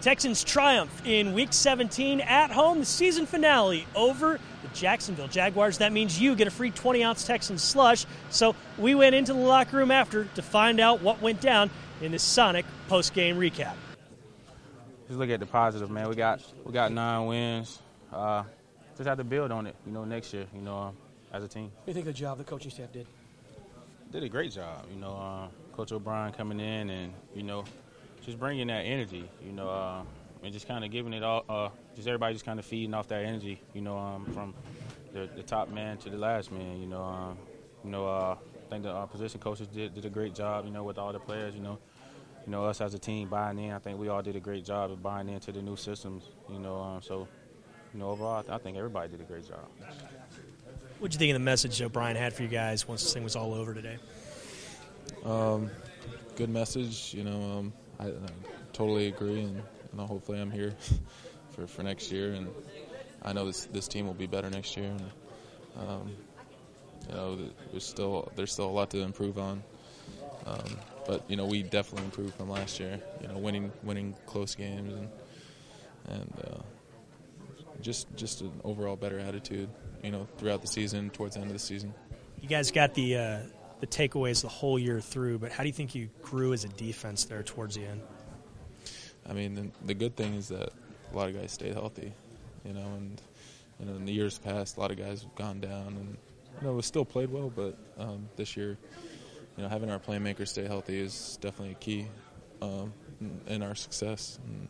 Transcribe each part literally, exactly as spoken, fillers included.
Texans triumph in Week seventeen at home, the season finale over the Jacksonville Jaguars. That means you get a free twenty-ounce Texans slush. So we went into the locker room after to find out what went down in this Sonic post-game recap. Just look at the positive, man. We got we got nine wins. Uh, just have to build on it, you know, next year, you know, um, as a team. What do you think of the job the coaching staff did? Did a great job, you know. Uh, Coach O'Brien coming in and, you know, just bringing that energy, you know, uh, and just kind of giving it all, uh, just everybody just kind of feeding off that energy, you know, um, from the, the top man to the last man, you know. Um, you know, uh, I think the uh, position coaches did, did a great job, you know, with all the players, you know. You know, us as a team buying in, I think we all did a great job of buying into the new systems, you know. Um, so, you know, overall, I think everybody did a great job. What did you think of the message O'Brien had for you guys once this thing was all over today? Um, good message, you know. Um, I, I totally agree, and you know, hopefully I'm here for, for next year, and I know this this team will be better next year. And um, you know, there's still there's still a lot to improve on, um, but you know, we definitely improved from last year. You know, winning winning close games and and uh, just just an overall better attitude. You know, throughout the season, towards the end of the season. You guys got the uh, the takeaways the whole year through, but how do you think you grew as a defense there towards the end? I mean, the, the good thing is that a lot of guys stayed healthy, you know, and you know, in the years past, a lot of guys have gone down, and you know, we still played well, but um, this year, you know, having our playmakers stay healthy is definitely a key um, in, in our success. And,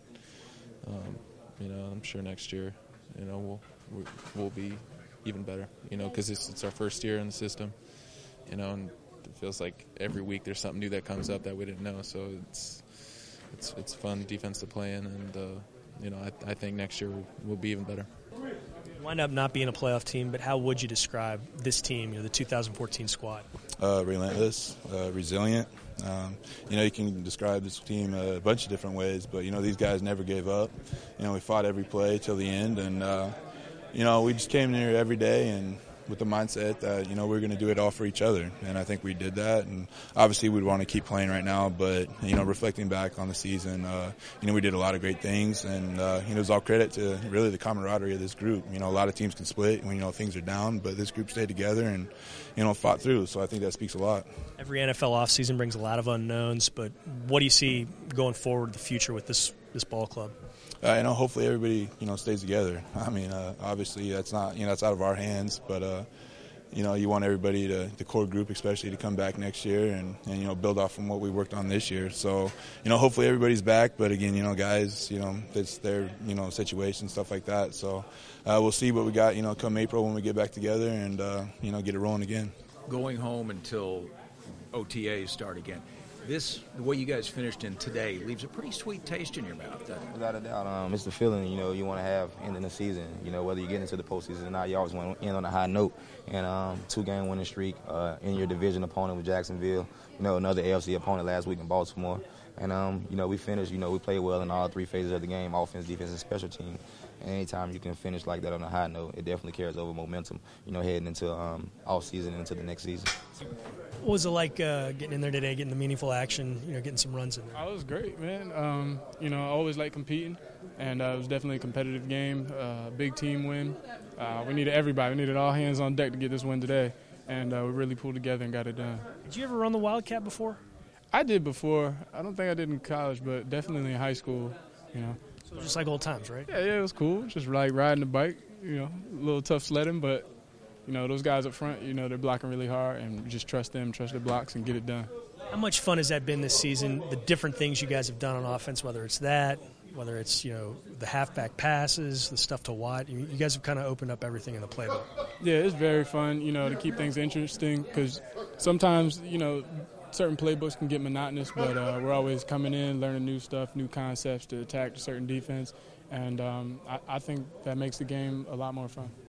um, you know, I'm sure next year, you know, we'll we, we'll be even better, you know, because it's, it's our first year in the system, you know, and it feels like every week there's something new that comes up that we didn't know. So it's it's it's fun defense to play in, and uh, you know, I, I think next year we'll, we'll be even better. Wind up not being a playoff team, but how would you describe this team, you know, the two thousand fourteen squad? Uh, relentless, uh, resilient. Um, you know, you can describe this team a bunch of different ways, but you know, these guys never gave up. You know, we fought every play till the end, and uh, you know, we just came here every day and with the mindset that, you know, we're going to do it all for each other. And I think we did that. And obviously we'd want to keep playing right now. But, you know, reflecting back on the season, uh, you know, we did a lot of great things. And, uh, you know, it was all credit to really the camaraderie of this group. You know, a lot of teams can split when, you know, things are down. But this group stayed together and, you know, fought through. So I think that speaks a lot. Every N F L offseason brings a lot of unknowns. But what do you see going forward, the future with this, this ball club? Uh, you know, hopefully everybody, you know, stays together. I mean, uh, obviously that's not, you know, that's out of our hands, but, uh, you know, you want everybody to, the core group especially, to come back next year and, and, you know, build off from what we worked on this year. So, you know, hopefully everybody's back, but again, you know, guys, you know, it's their, you know, situation, stuff like that. So uh, we'll see what we got, you know, come April when we get back together and, uh, you know, get it rolling again. Going home until O T As start again. This, the way you guys finished in today, leaves a pretty sweet taste in your mouth, doesn't it? Without a doubt, um, it's the feeling, you know, you want to have ending the season. You know, whether you get into the postseason or not, you always want to end on a high note. And um, two-game winning streak uh, in your division opponent with Jacksonville. You know, another A F C opponent last week in Baltimore. And, um, you know, we finished, you know, we played well in all three phases of the game, offense, defense, and special team. And anytime you can finish like that on a high note, it definitely carries over momentum, you know, heading into um, off season and into the next season. What was it like uh, getting in there today, getting the meaningful action, you know, getting some runs in there? Oh, it was great, man. Um, you know, I always like competing, and uh, it was definitely a competitive game, uh, big team win. Uh, we needed everybody. We needed all hands on deck to get this win today, and uh, we really pulled together and got it done. Did you ever run the Wildcat before? I did before. I don't think I did in college, but definitely in high school, you know. So just like old times, right? Yeah, yeah, it was cool. Just like riding the bike, you know, a little tough sledding, but, you know, those guys up front, you know, they're blocking really hard, and just trust them, trust their blocks, and get it done. How much fun has that been this season, the different things you guys have done on offense, whether it's that, whether it's, you know, the halfback passes, the stuff to Watt? You guys have kind of opened up everything in the playbook. Yeah, it's very fun, you know, to keep things interesting, because sometimes, you know, certain playbooks can get monotonous, but uh, we're always coming in, learning new stuff, new concepts to attack a certain defense, and um, I, I think that makes the game a lot more fun.